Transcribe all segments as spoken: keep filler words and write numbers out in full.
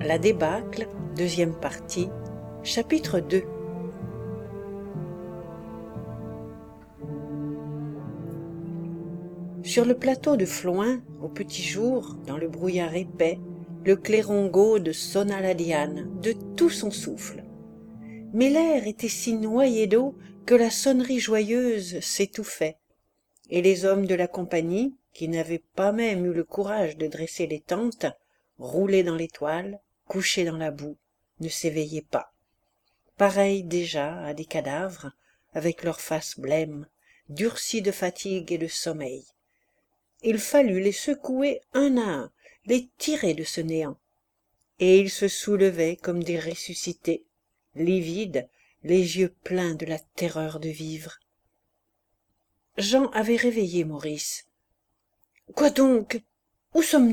La débâcle, deuxième partie, chapitre deux. Sur le plateau de Floing, au petit jour, dans le brouillard épais, le clairon gaude sonna la diane de tout son souffle. Mais l'air était si noyé d'eau que la sonnerie joyeuse s'étouffait, et les hommes de la compagnie, qui n'avaient pas même eu le courage de dresser les tentes, roulés dans les toiles, couchés dans la boue, ne s'éveillaient pas. Pareils déjà à des cadavres, avec leurs faces blêmes, durcies de fatigue et de sommeil. Il fallut les secouer un à un, les tirer de ce néant. Et ils se soulevaient comme des ressuscités, livides, les yeux pleins de la terreur de vivre. Jean avait réveillé Maurice. « Quoi donc? Où sommes-nous »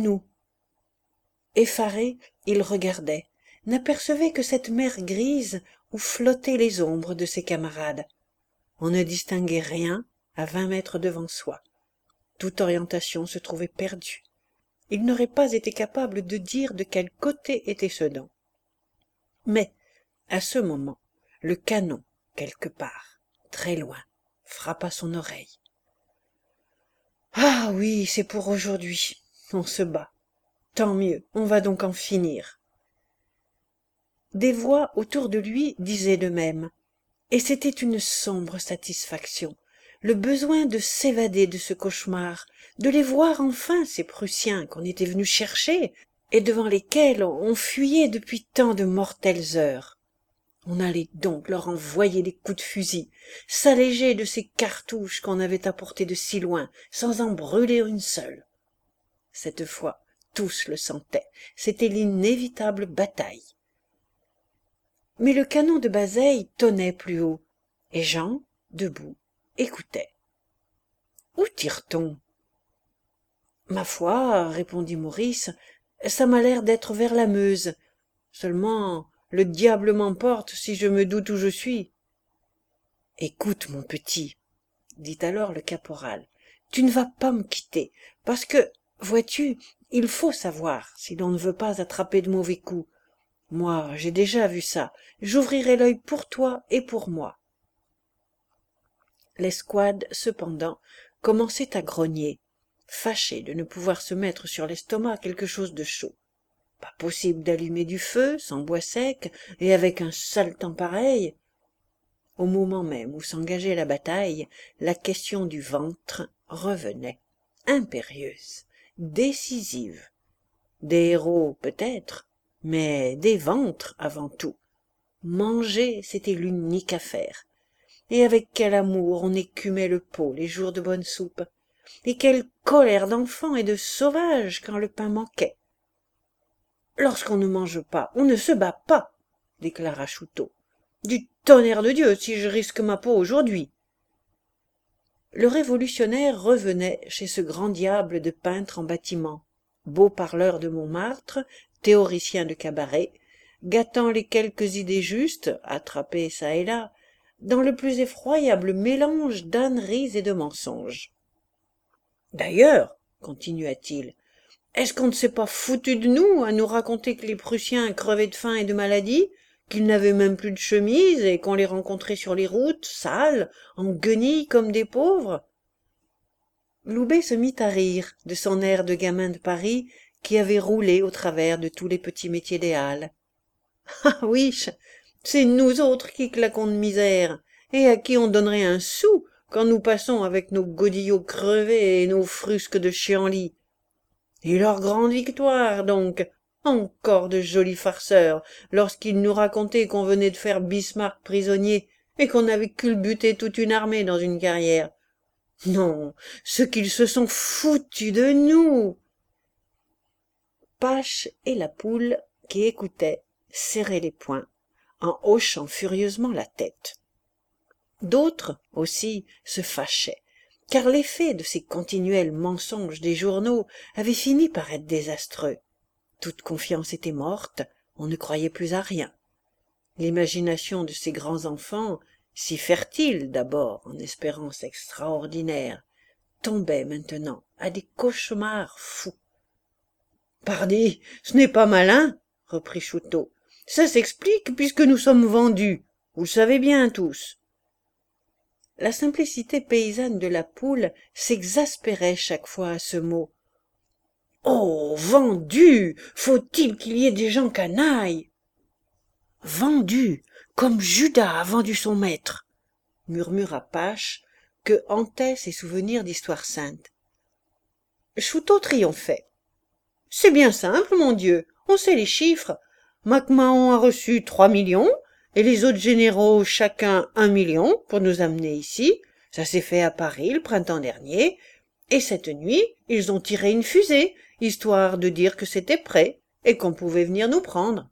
Effaré, il regardait, n'apercevait que cette mer grise où flottaient les ombres de ses camarades. On ne distinguait rien à vingt mètres devant soi. Toute orientation se trouvait perdue. Il n'aurait pas été capable de dire de quel côté était Sedan. Mais, à ce moment, le canon, quelque part, très loin, frappa son oreille. « Ah oui, c'est pour aujourd'hui. On se bat. Tant mieux, on va donc en finir. » Des voix autour de lui disaient de même, et c'était une sombre satisfaction, le besoin de s'évader de ce cauchemar, de les voir enfin, ces Prussiens qu'on était venus chercher et devant lesquels on fuyait depuis tant de mortelles heures. On allait donc leur envoyer des coups de fusil, s'alléger de ces cartouches qu'on avait apportées de si loin, sans en brûler une seule. Cette fois, tous le sentaient, c'était l'inévitable bataille. Mais le canon de Bazeilles tonnait plus haut, et Jean, debout, écoutait. « Où tire-t-on » ? « Ma foi, répondit Maurice, ça m'a l'air d'être vers la Meuse. Seulement, le diable m'emporte si je me doute où je suis. »« Écoute, mon petit, dit alors le caporal, tu ne vas pas me quitter, parce que, vois-tu, il faut savoir si l'on ne veut pas attraper de mauvais coups. Moi, j'ai déjà vu ça. J'ouvrirai l'œil pour toi et pour moi. » L'escouade, cependant, commençait à grogner, fâchée de ne pouvoir se mettre sur l'estomac quelque chose de chaud. Pas possible d'allumer du feu, sans bois sec, et avec un sale temps pareil. Au moment même où s'engageait la bataille, la question du ventre revenait, impérieuse, décisive. Des héros, peut-être, mais des ventres avant tout. Manger, c'était l'unique affaire. Et avec quel amour on écumait le pot les jours de bonne soupe, et quelle colère d'enfant et de sauvage quand le pain manquait. « Lorsqu'on ne mange pas, on ne se bat pas, » déclara Chouteau. « Du tonnerre de Dieu, si je risque ma peau aujourd'hui !» Le révolutionnaire revenait chez ce grand diable de peintre en bâtiment, beau parleur de Montmartre, théoricien de cabaret, gâtant les quelques idées justes, attrapées çà et là, dans le plus effroyable mélange d'âneries et de mensonges. « D'ailleurs, continua-t-il, est-ce qu'on ne s'est pas foutu de nous à nous raconter que les Prussiens crevaient de faim et de maladie, qu'ils n'avaient même plus de chemise et qu'on les rencontrait sur les routes, sales, en guenilles comme des pauvres ?» Loubet se mit à rire de son air de gamin de Paris qui avait roulé au travers de tous les petits métiers des halles. « Ah oui, c'est nous autres qui claquons de misère, et à qui on donnerait un sou quand nous passons avec nos godillots crevés et nos frusques de chienlit. Et leur grande victoire, donc, encore de jolis farceurs, lorsqu'ils nous racontaient qu'on venait de faire Bismarck prisonnier et qu'on avait culbuté toute une armée dans une carrière. Non, ce qu'ils se sont foutus de nous !» Pache et la poule, qui écoutaient, serraient les poings, en hochant furieusement la tête. D'autres, aussi, se fâchaient, car l'effet de ces continuels mensonges des journaux avait fini par être désastreux. Toute confiance était morte, on ne croyait plus à rien. L'imagination de ces grands enfants, si fertile d'abord en espérances extraordinaires, tombait maintenant à des cauchemars fous. « Pardi, ce n'est pas malin, » reprit Chouteau. Ça s'explique puisque nous sommes vendus. Vous le savez bien tous. La simplicité paysanne de la Poule s'exaspérait chaque fois à ce mot. Oh, vendus! Faut-il qu'il y ait des gens canailles? Vendus, comme Judas a vendu son maître, murmura Pache, que hantaient ses souvenirs d'histoire sainte. Chouteau triomphait. C'est bien simple, mon Dieu, on sait les chiffres. MacMahon a reçu trois millions, et les autres généraux chacun un million pour nous amener ici. Ça s'est fait à Paris le printemps dernier, et cette nuit, ils ont tiré une fusée, histoire de dire que c'était prêt, et qu'on pouvait venir nous prendre.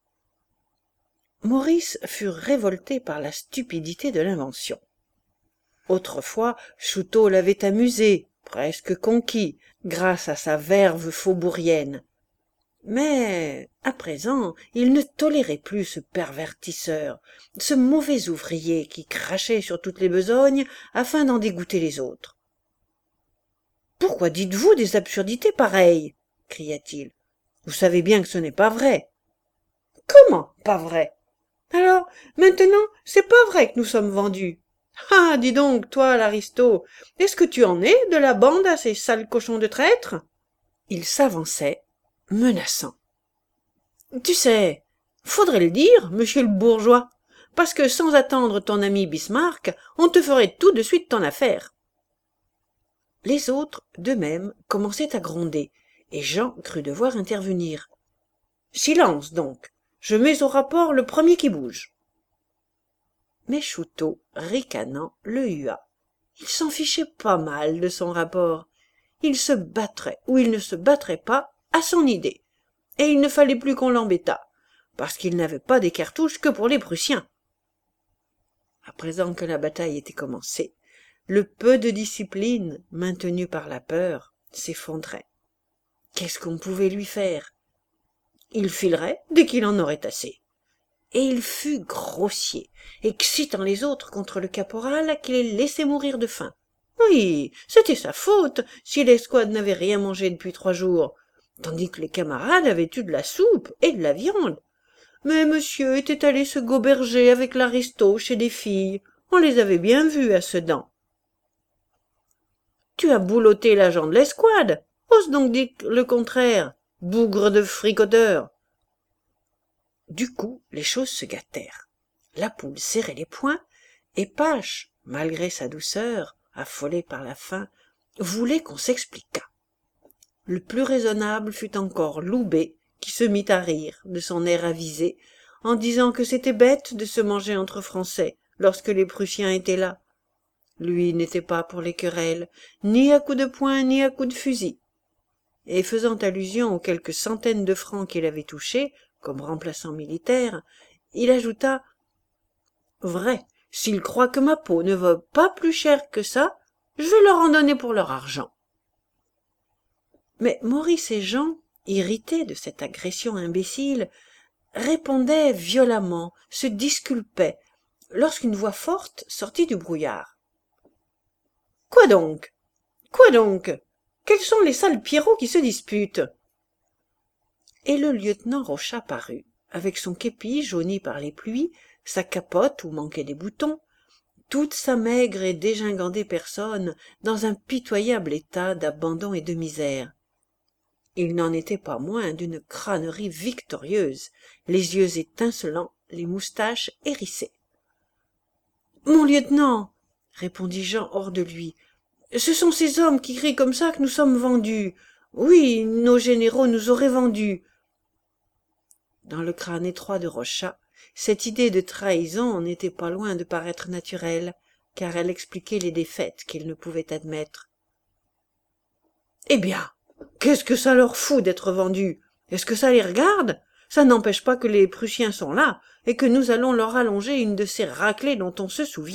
Maurice fut révolté par la stupidité de l'invention. Autrefois, Chouteau l'avait amusé, presque conquis, grâce à sa verve faubourienne. Mais, à présent, il ne tolérait plus ce pervertisseur, ce mauvais ouvrier qui crachait sur toutes les besognes afin d'en dégoûter les autres. « Pourquoi dites-vous des absurdités pareilles » cria-t-il. « Vous savez bien que ce n'est pas vrai. »« Comment, pas vrai ? Alors, maintenant, c'est pas vrai que nous sommes vendus. Ah, dis donc, toi, l'aristo, est-ce que tu en es de la bande à ces sales cochons de traîtres ?» Il s'avançait, menaçant. « Tu sais, faudrait le dire, monsieur le bourgeois, parce que sans attendre ton ami Bismarck, on te ferait tout de suite ton affaire. » Les autres, d'eux-mêmes, commençaient à gronder, et Jean crut devoir intervenir. « Silence, donc. Je mets au rapport le premier qui bouge. » Mais Chouteau, ricanant, le hua. Il s'en fichait pas mal de son rapport. Il se battrait ou il ne se battrait pas à son idée. Et il ne fallait plus qu'on l'embêtât, parce qu'il n'avait pas des cartouches que pour les Prussiens. À présent que la bataille était commencée, le peu de discipline, maintenu par la peur, s'effondrait. Qu'est-ce qu'on pouvait lui faire? Il filerait dès qu'il en aurait assez. Et il fut grossier, excitant les autres contre le caporal qui les laissait mourir de faim. Oui, c'était sa faute si l'escouade n'avait rien mangé depuis trois jours, tandis que les camarades avaient eu de la soupe et de la viande. Mais monsieur était allé se goberger avec l'aristo chez des filles. On les avait bien vues à Sedan. « Tu as boulotté l'agent de l'escouade. Ose donc dire le contraire, bougre de fricoteur. » Du coup, les choses se gâtèrent. La Poule serrait les poings, et Pache, malgré sa douceur, affolé par la faim, voulait qu'on s'expliquât. Le plus raisonnable fut encore Loubet, qui se mit à rire de son air avisé, en disant que c'était bête de se manger entre Français lorsque les Prussiens étaient là. Lui n'était pas pour les querelles, ni à coups de poing, ni à coups de fusil. Et faisant allusion aux quelques centaines de francs qu'il avait touchés, comme remplaçant militaire, il ajouta « Vrai, s'ils croient que ma peau ne vaut pas plus cher que ça, je vais leur en donner pour leur argent. » Mais Maurice et Jean, irrités de cette agression imbécile, répondaient violemment, se disculpaient, lorsqu'une voix forte sortit du brouillard. « Quoi donc? Quoi donc? Quels sont les sales pierrots qui se disputent ?» Et le lieutenant Rochat parut, avec son képi jauni par les pluies, sa capote où manquaient des boutons, toute sa maigre et dégingandée personne dans un pitoyable état d'abandon et de misère. Il n'en était pas moins d'une crânerie victorieuse, les yeux étincelants, les moustaches hérissées. « Mon lieutenant, répondit Jean hors de lui, ce sont ces hommes qui crient comme ça que nous sommes vendus. Oui, nos généraux nous auraient vendus. Dans le crâne étroit de Rochat, cette idée de trahison n'était pas loin de paraître naturelle, car elle expliquait les défaites qu'il ne pouvait admettre. « Eh bien, qu'est-ce que ça leur fout d'être vendus? Est-ce que ça les regarde? Ça n'empêche pas que les Prussiens sont là, et que nous allons leur allonger une de ces raclées dont on se souvient. »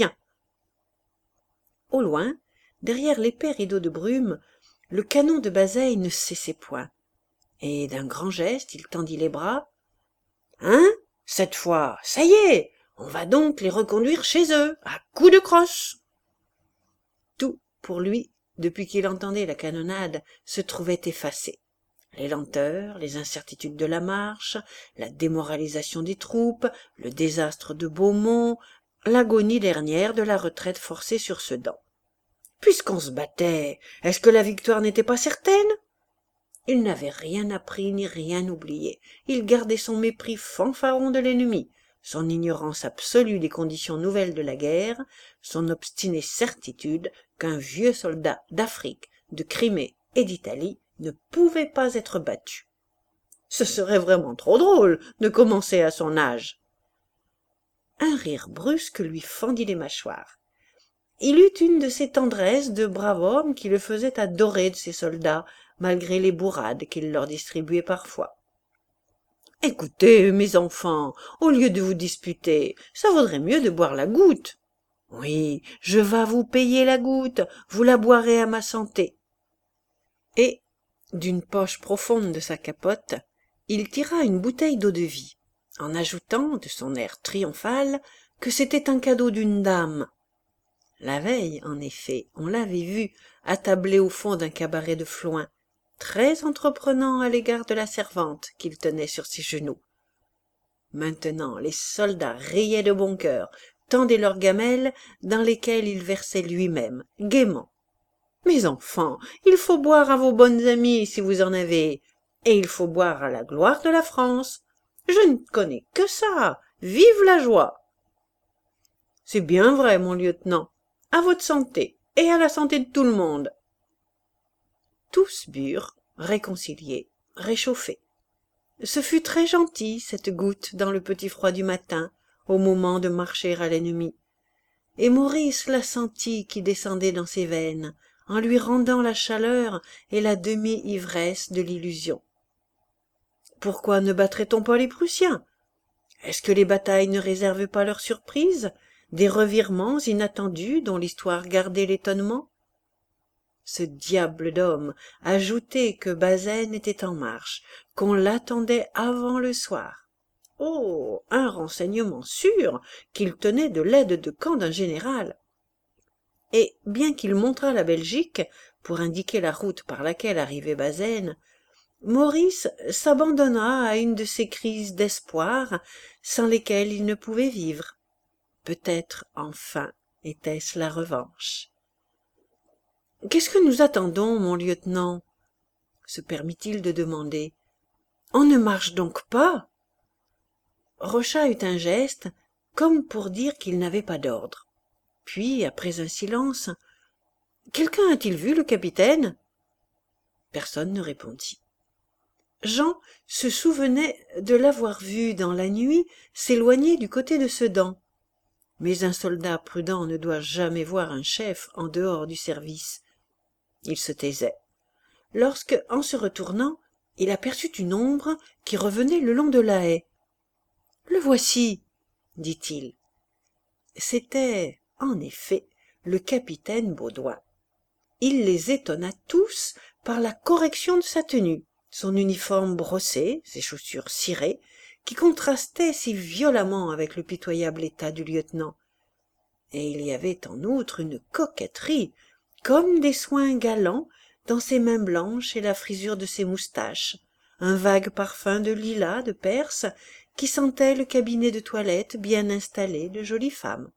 Au loin, derrière l'épais rideau de brume, le canon de Bazeille ne cessait point, et d'un grand geste il tendit les bras. « Hein? Cette fois, ça y est, on va donc les reconduire chez eux, à coups de crosse !» Tout, pour lui, depuis qu'il entendait la canonnade, se trouvait effacé. Les lenteurs, les incertitudes de la marche, la démoralisation des troupes, le désastre de Beaumont, l'agonie dernière de la retraite forcée sur Sedan. Puisqu'on se battait, est-ce que la victoire n'était pas certaine? Il n'avait rien appris ni rien oublié. Il gardait son mépris fanfaron de l'ennemi, son ignorance absolue des conditions nouvelles de la guerre, son obstinée certitude qu'un vieux soldat d'Afrique, de Crimée et d'Italie ne pouvait pas être battu. Ce serait vraiment trop drôle de commencer à son âge. Un rire brusque lui fendit les mâchoires. Il eut une de ces tendresses de brave homme qui le faisaient adorer de ses soldats, malgré les bourrades qu'il leur distribuait parfois. « Écoutez, mes enfants, au lieu de vous disputer, ça vaudrait mieux de boire la goutte. »« Oui, je vas vous payer la goutte, vous la boirez à ma santé. » Et, d'une poche profonde de sa capote, il tira une bouteille d'eau-de-vie, en ajoutant, de son air triomphal, que c'était un cadeau d'une dame. La veille, en effet, on l'avait vu attablé au fond d'un cabaret de Floing, très entreprenant à l'égard de la servante qu'il tenait sur ses genoux. Maintenant, les soldats riaient de bon cœur, tendaient leurs gamelles dans lesquelles il versait lui-même, gaiement. « Mes enfants, il faut boire à vos bonnes amies si vous en avez, et il faut boire à la gloire de la France. Je ne connais que ça. Vive la joie !»« C'est bien vrai, mon lieutenant. À votre santé, et à la santé de tout le monde. » Tous burent, réconciliés, réchauffés. Ce fut très gentil, cette goutte dans le petit froid du matin, au moment de marcher à l'ennemi. Et Maurice la sentit qui descendait dans ses veines, en lui rendant la chaleur et la demi-ivresse de l'illusion. Pourquoi ne battrait-on pas les Prussiens? Est-ce que les batailles ne réservent pas leurs surprises, des revirements inattendus dont l'histoire gardait l'étonnement? Ce diable d'homme ajoutait que Bazaine était en marche, qu'on l'attendait avant le soir. Oh, un renseignement sûr qu'il tenait de l'aide de camp d'un général. Et bien qu'il montrât la Belgique pour indiquer la route par laquelle arrivait Bazaine, Maurice s'abandonna à une de ces crises d'espoir sans lesquelles il ne pouvait vivre. Peut-être enfin était-ce la revanche. « Qu'est-ce que nous attendons, mon lieutenant ?» se permit-il de demander. « On ne marche donc pas ?» Rochat eut un geste, comme pour dire qu'il n'avait pas d'ordre. Puis, après un silence, « Quelqu'un a-t-il vu le capitaine ?» Personne ne répondit. Jean se souvenait de l'avoir vu dans la nuit s'éloigner du côté de Sedan. Mais un soldat prudent ne doit jamais voir un chef en dehors du service. Il se taisait, lorsque, en se retournant, il aperçut une ombre qui revenait le long de la haie. « Le voici, » dit-il. C'était, en effet, le capitaine Baudouin. Il les étonna tous par la correction de sa tenue, son uniforme brossé, ses chaussures cirées, qui contrastaient si violemment avec le pitoyable état du lieutenant. Et il y avait en outre une coquetterie, comme des soins galants, dans ses mains blanches et la frisure de ses moustaches, un vague parfum de lilas de Perse qui sentait le cabinet de toilette bien installé de jolies femmes.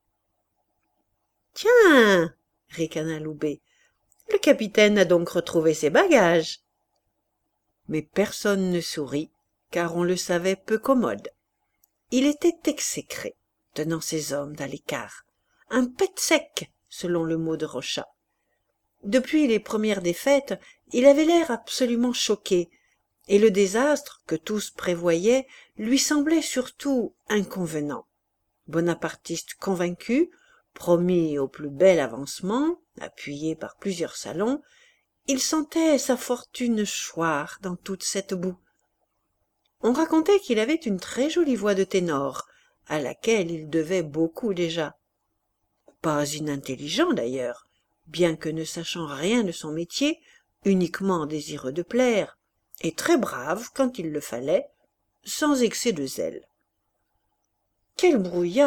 « Tiens !» ricana Loubet, « le capitaine a donc retrouvé ses bagages. » Mais personne ne sourit, car on le savait peu commode. Il était exécré, tenant ses hommes à l'écart, un pet sec, selon le mot de Rochat. Depuis les premières défaites, il avait l'air absolument choqué, et le désastre que tous prévoyaient lui semblait surtout inconvenant. Bonapartiste convaincu, promis au plus bel avancement, appuyé par plusieurs salons, il sentait sa fortune choir dans toute cette boue. On racontait qu'il avait une très jolie voix de ténor, à laquelle il devait beaucoup déjà. Pas inintelligent d'ailleurs, bien que ne sachant rien de son métier, uniquement désireux de plaire, et très brave quand il le fallait, sans excès de zèle. « Quel brouillard !»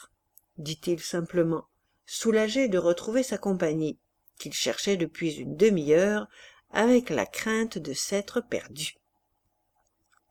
dit-il simplement, soulagé de retrouver sa compagnie, qu'il cherchait depuis une demi-heure avec la crainte de s'être perdu.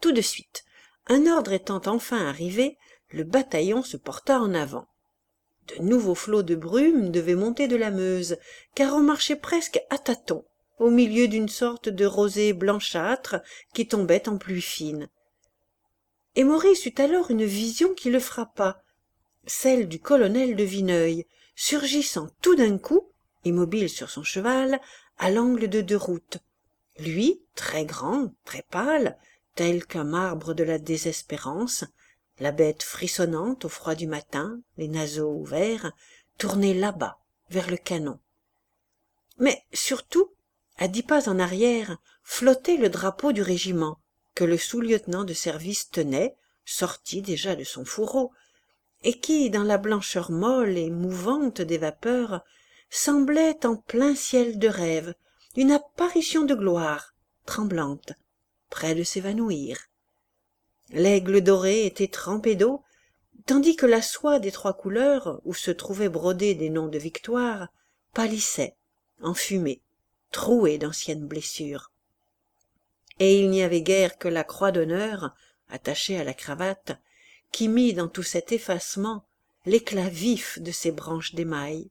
tout de suite. Un ordre étant enfin arrivé, le bataillon se porta en avant. De nouveaux flots de brume devaient monter de la Meuse, car on marchait presque à tâtons, au milieu d'une sorte de rosée blanchâtre qui tombait en pluie fine. Et Maurice eut alors une vision qui le frappa, celle du colonel de Vineuil, surgissant tout d'un coup, immobile sur son cheval, à l'angle de deux routes. Lui, très grand, très pâle, tel qu'un marbre de la désespérance, la bête frissonnante au froid du matin, les naseaux ouverts, tournée là-bas, vers le canon. Mais surtout, à dix pas en arrière, flottait le drapeau du régiment, que le sous-lieutenant de service tenait, sorti déjà de son fourreau, et qui, dans la blancheur molle et mouvante des vapeurs, semblait en plein ciel de rêve, une apparition de gloire, tremblante, près de s'évanouir. L'aigle doré était trempé d'eau, tandis que la soie des trois couleurs, où se trouvaient brodés des noms de victoire, pâlissait, enfumée, trouée d'anciennes blessures. Et il n'y avait guère que la croix d'honneur, attachée à la cravate, qui mit dans tout cet effacement l'éclat vif de ses branches d'émail.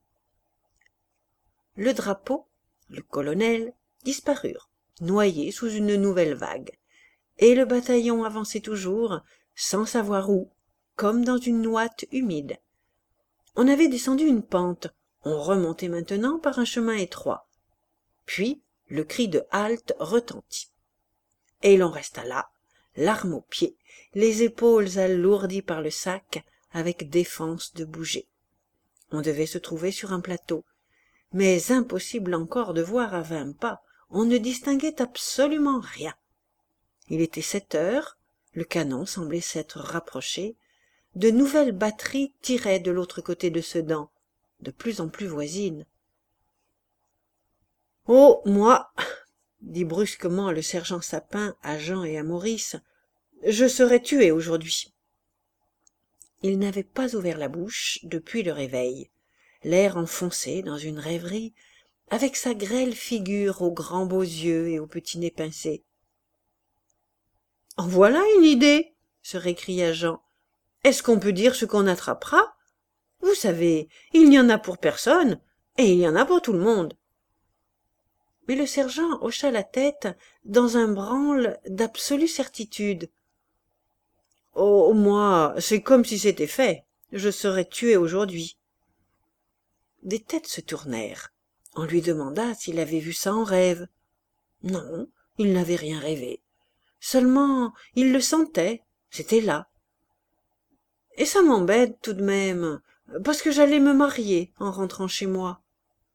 Le drapeau, le colonel, disparurent, noyés sous une nouvelle vague, et le bataillon avançait toujours, sans savoir où, comme dans une ouate humide. On avait descendu une pente, on remontait maintenant par un chemin étroit. Puis le cri de halte retentit. Et l'on resta là, l'arme aux pieds, les épaules alourdies par le sac, avec défense de bouger. On devait se trouver sur un plateau, mais impossible encore de voir à vingt pas, on ne distinguait absolument rien. Il était sept heures, le canon semblait s'être rapproché, de nouvelles batteries tiraient de l'autre côté de Sedan, de plus en plus voisines. « Oh, moi, dit brusquement le sergent Sapin à Jean et à Maurice, je serais tué aujourd'hui. » Il n'avait pas ouvert la bouche depuis le réveil, l'air enfoncé dans une rêverie, avec sa grêle figure aux grands beaux yeux et au petit nez pincé. « En voilà une idée !» se récria Jean. « Est-ce qu'on peut dire ce qu'on attrapera? Vous savez, il y en a pour personne, et il y en a pour tout le monde. » Mais le sergent hocha la tête dans un branle d'absolue certitude. « Oh, moi, c'est comme si c'était fait. Je serais tué aujourd'hui. » Des têtes se tournèrent. On lui demanda s'il avait vu ça en rêve. Non, il n'avait rien rêvé. Seulement, il le sentait, c'était là. Et ça m'embête tout de même, parce que j'allais me marier en rentrant chez moi.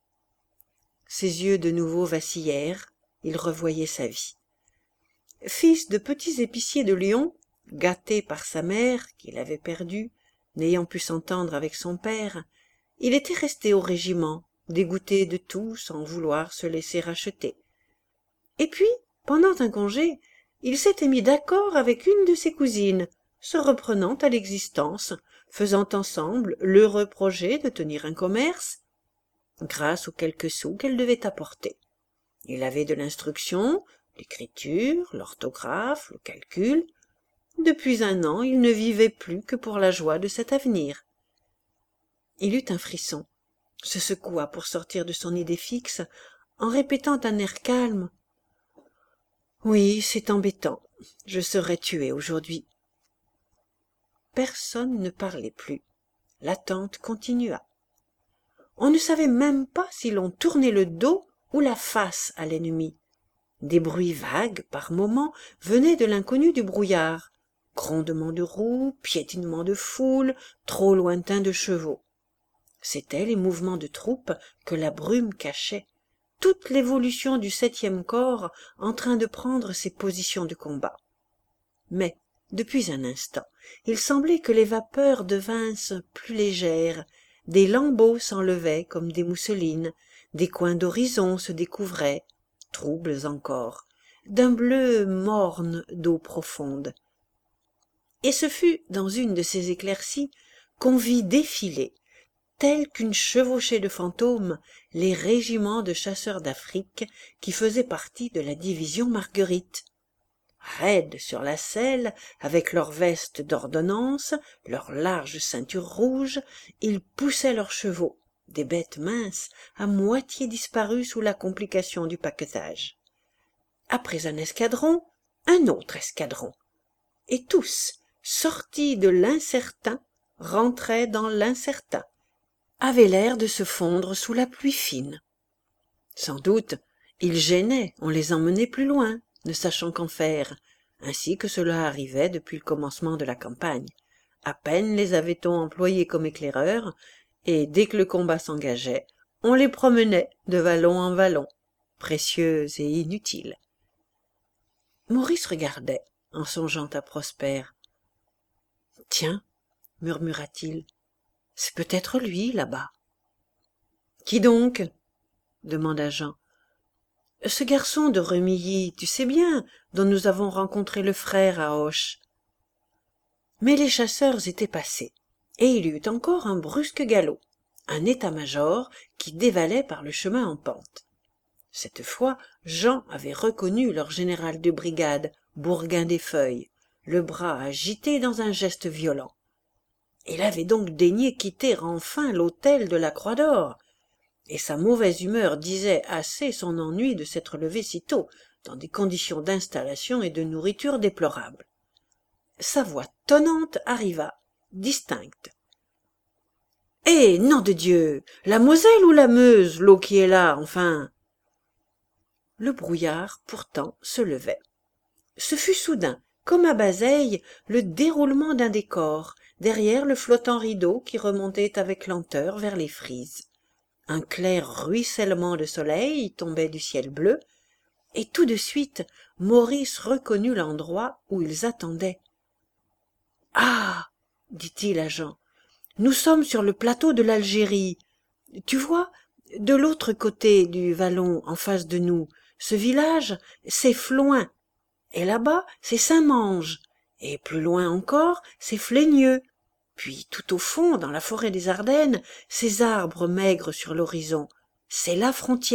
Ses yeux de nouveau vacillèrent, il revoyait sa vie. Fils de petits épiciers de Lyon, gâté par sa mère, qu'il avait perdue, n'ayant pu s'entendre avec son père, il était resté au régiment, dégoûté de tout sans vouloir se laisser racheter. Et puis, pendant un congé, il s'était mis d'accord avec une de ses cousines, se reprenant à l'existence, faisant ensemble l'heureux projet de tenir un commerce, grâce aux quelques sous qu'elle devait apporter. Il avait de l'instruction, l'écriture, l'orthographe, le calcul. Depuis un an, il ne vivait plus que pour la joie de cet avenir. Il eut un frisson, se secoua pour sortir de son idée fixe, en répétant d'un air calme « Oui, c'est embêtant, je serais tué aujourd'hui. » Personne ne parlait plus. L'attente continua. On ne savait même pas si l'on tournait le dos ou la face à l'ennemi. Des bruits vagues, par moments, venaient de l'inconnu du brouillard. Grondements de roues, piétinements de foule, trop lointains de chevaux. C'étaient les mouvements de troupes que la brume cachait, toute l'évolution du septième corps en train de prendre ses positions de combat. Mais, depuis un instant, il semblait que les vapeurs devinssent plus légères, des lambeaux s'enlevaient comme des mousselines, des coins d'horizon se découvraient, troubles encore, d'un bleu morne d'eau profonde. Et ce fut dans une de ces éclaircies qu'on vit défiler, tels qu'une chevauchée de fantômes, les régiments de chasseurs d'Afrique qui faisaient partie de la division Marguerite. raides sur la selle, avec leurs vestes d'ordonnance, leurs larges ceintures rouges, ils poussaient leurs chevaux, des bêtes minces, à moitié disparues sous la complication du paquetage. Après un escadron, un autre escadron, et tous, sortis de l'incertain, rentraient dans l'incertain, avaient l'air de se fondre sous la pluie fine. Sans doute, ils gênaient, on les emmenait plus loin, ne sachant qu'en faire, ainsi que cela arrivait depuis le commencement de la campagne. À peine les avait-on employés comme éclaireurs, et dès que le combat s'engageait, on les promenait de vallon en vallon, précieux et inutiles. Maurice regardait, en songeant à Prosper. « Tiens, murmura-t-il, c'est peut-être lui, là-bas. »« Qui donc ?» demanda Jean. « Ce garçon de Remilly, tu sais bien, dont nous avons rencontré le frère à Auch. » Mais les chasseurs étaient passés, et il y eut encore un brusque galop, un état-major qui dévalait par le chemin en pente. Cette fois, Jean avait reconnu leur général de brigade, Bourguin des Feuilles, le bras agité dans un geste violent. Il avait donc daigné quitter enfin l'hôtel de la Croix d'Or, et sa mauvaise humeur disait assez son ennui de s'être levé si tôt, dans des conditions d'installation et de nourriture déplorables. Sa voix tonnante arriva, distincte. « Eh, nom de Dieu, la Moselle ou la Meuse, l'eau qui est là, enfin ?» Le brouillard, pourtant, se levait. Ce fut soudain, comme à Bazeilles, le déroulement d'un décor, derrière le flottant rideau qui remontait avec lenteur vers les frises. Un clair ruissellement de soleil tombait du ciel bleu, et tout de suite Maurice reconnut l'endroit où ils attendaient. « Ah !» dit-il à Jean, « nous sommes sur le plateau de l'Algérie. Tu vois, de l'autre côté du vallon, en face de nous, ce village, c'est Floing, et là-bas, c'est Saint-Mange, et plus loin encore, c'est Flégneux. Puis tout au fond, dans la forêt des Ardennes, ces arbres maigres sur l'horizon, c'est la frontière. »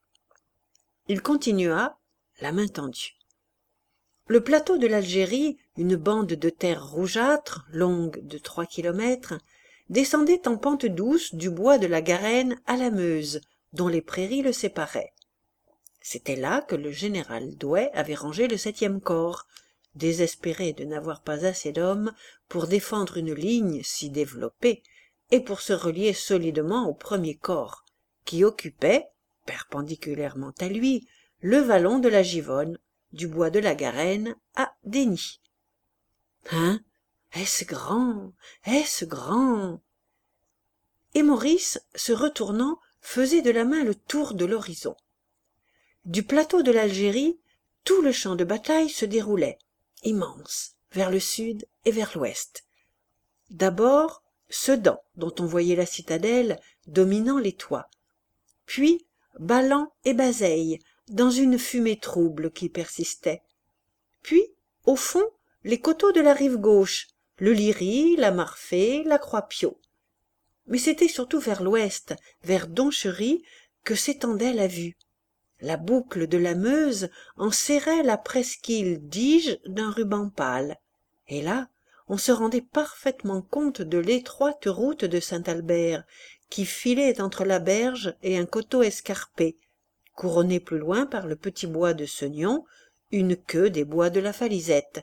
Il continua, la main tendue. Le plateau de l'Algérie, une bande de terre rougeâtre, longue de trois kilomètres, descendait en pente douce du bois de la Garenne à la Meuse, dont les prairies le séparaient. C'était là que le général Douay avait rangé le septième corps, désespéré de n'avoir pas assez d'hommes pour défendre une ligne si développée et pour se relier solidement au premier corps, qui occupait, perpendiculairement à lui, le vallon de la Givonne, du bois de la Garenne à Dény. Hein? Est-ce grand? Est-ce grand? Et Maurice, se retournant, faisait de la main le tour de l'horizon. Du plateau de l'Algérie, tout le champ de bataille se déroulait, immense, vers le sud et vers l'ouest. D'abord, Sedan, dont on voyait la citadelle, dominant les toits. Puis, Ballan et Bazeilles, dans une fumée trouble qui persistait. Puis, au fond, les coteaux de la rive gauche, le Liry, la Marfée, la Croix-Piau. Mais c'était surtout vers l'ouest, vers Donchery, que s'étendait la vue. La boucle de la Meuse en serrait la presqu'île d'Ige d'un ruban pâle, et là, on se rendait parfaitement compte de l'étroite route de Saint-Albert, qui filait entre la berge et un coteau escarpé, couronné plus loin par le petit bois de Seugnon, une queue des bois de la Falisette.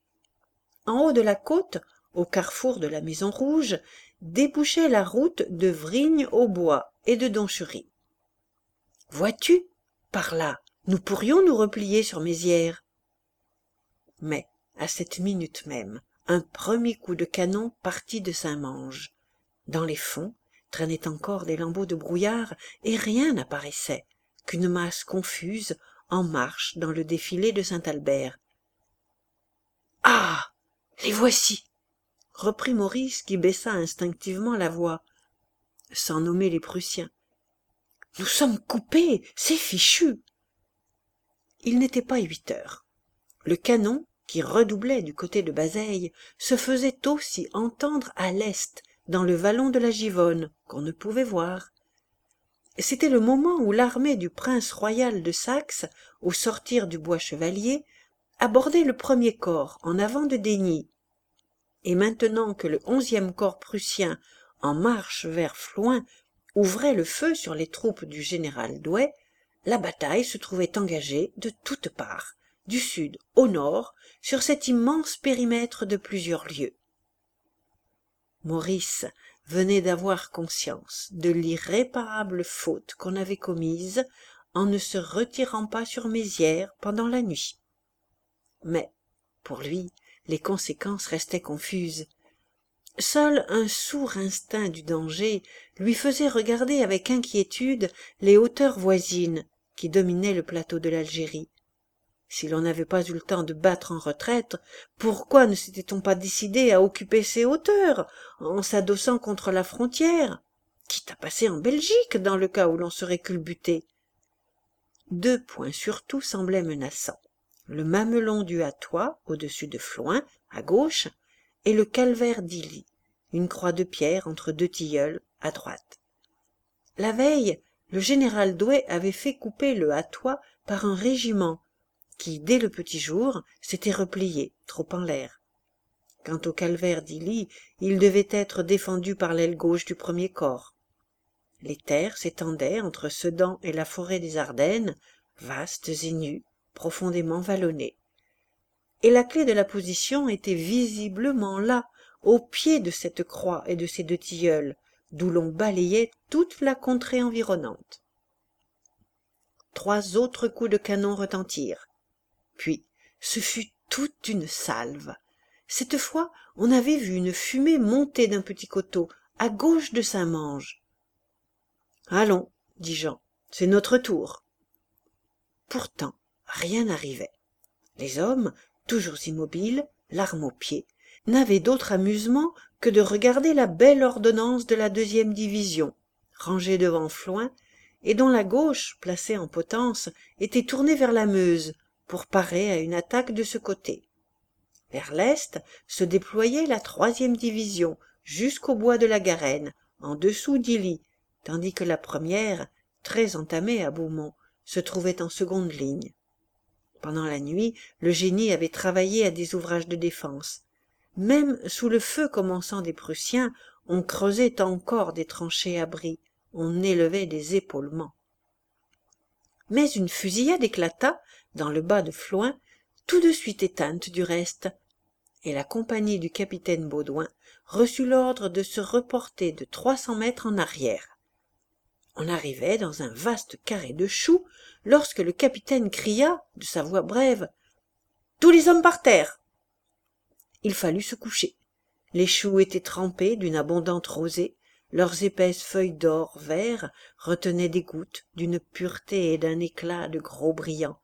En haut de la côte, au carrefour de la Maison Rouge, débouchait la route de Vrigne-aux-Bois et de Donchery. « Vois-tu, par là, nous pourrions nous replier sur Mézières. » Mais, à cette minute même, un premier coup de canon partit de Saint-Mange. Dans les fonds traînaient encore des lambeaux de brouillard, et rien n'apparaissait qu'une masse confuse en marche dans le défilé de Saint-Albert. « Ah! Les voici !» reprit Maurice, qui baissa instinctivement la voix, sans nommer les Prussiens. « Nous sommes coupés, c'est fichu !» Il n'était pas huit heures. Le canon, qui redoublait du côté de Bazeilles, se faisait aussi entendre à l'est, dans le vallon de la Givonne, qu'on ne pouvait voir. C'était le moment où l'armée du prince royal de Saxe, au sortir du bois chevalier, abordait le premier corps en avant de Deigny, et maintenant que le onzième corps prussien, en marche vers Floing, ouvrait le feu sur les troupes du général Douay, la bataille se trouvait engagée de toutes parts, du sud au nord, sur cet immense périmètre de plusieurs lieues. Maurice venait d'avoir conscience de l'irréparable faute qu'on avait commise en ne se retirant pas sur Mézières pendant la nuit. Mais, pour lui, les conséquences restaient confuses. Seul un sourd instinct du danger lui faisait regarder avec inquiétude les hauteurs voisines qui dominaient le plateau de l'Algérie. Si l'on n'avait pas eu le temps de battre en retraite, pourquoi ne s'était-on pas décidé à occuper ces hauteurs, en s'adossant contre la frontière, quitte à passer en Belgique dans le cas où l'on serait culbuté? Deux points surtout semblaient menaçants: le mamelon du Hatois, au-dessus de Floing, à gauche, et le calvaire d'Illy, une croix de pierre entre deux tilleuls, à droite. La veille, le général Douay avait fait couper le Hatois par un régiment qui, dès le petit jour, s'était replié, trop en l'air. Quant au calvaire d'Illy, il devait être défendu par l'aile gauche du premier corps. Les terres s'étendaient entre Sedan et la forêt des Ardennes, vastes et nues, profondément vallonnées. Et la clé de la position était visiblement là, au pied de cette croix et de ces deux tilleuls, d'où l'on balayait toute la contrée environnante. Trois autres coups de canon retentirent. Puis, ce fut toute une salve. Cette fois, on avait vu une fumée monter d'un petit coteau, à gauche de Saint-Mange. « Allons, dit Jean, c'est notre tour. » Pourtant, rien n'arrivait. Les hommes, toujours immobiles, l'arme au pied, n'avaient d'autre amusement que de regarder la belle ordonnance de la deuxième division, rangée devant Floing, et dont la gauche, placée en potence, était tournée vers la Meuse, pour parer à une attaque de ce côté. Vers l'est se déployait la troisième division, jusqu'au bois de la Garenne, en dessous d'Illy, tandis que la première, très entamée à Beaumont, se trouvait en seconde ligne. Pendant la nuit, le génie avait travaillé à des ouvrages de défense. Même sous le feu commençant des Prussiens, on creusait encore des tranchées abris, on élevait des épaulements. Mais une fusillade éclata, dans le bas de Floing, tout de suite éteinte du reste, et la compagnie du capitaine Baudouin reçut l'ordre de se reporter de trois cents mètres en arrière. On arrivait dans un vaste carré de choux, lorsque le capitaine cria, de sa voix brève, « Tous les hommes par terre !» Il fallut se coucher. Les choux étaient trempés d'une abondante rosée, leurs épaisses feuilles d'or vert retenaient des gouttes d'une pureté et d'un éclat de gros brillants.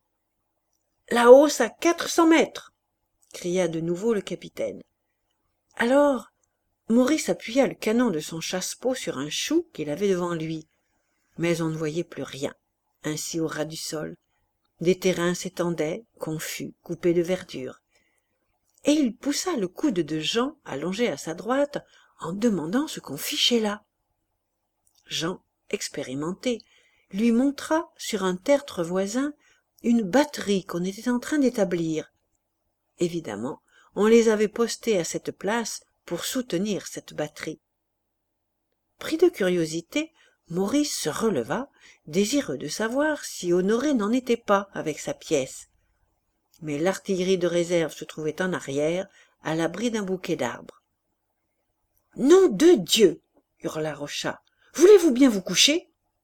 « La hausse à quatre cents mètres !» cria de nouveau le capitaine. Alors Maurice appuya le canon de son chasse-peau sur un chou qu'il avait devant lui. Mais on ne voyait plus rien, ainsi au ras du sol. Des terrains s'étendaient, confus, coupés de verdure. Et il poussa le coude de Jean, allongé à sa droite, en demandant ce qu'on fichait là. Jean, expérimenté, lui montra sur un tertre voisin une batterie qu'on était en train d'établir. Évidemment, on les avait postés à cette place pour soutenir cette batterie. Pris de curiosité, Maurice se releva, désireux de savoir si Honoré n'en était pas avec sa pièce. Mais l'artillerie de réserve se trouvait en arrière, à l'abri d'un bouquet d'arbres. « Nom de Dieu !» hurla Rochat. « Voulez-vous bien vous coucher ?»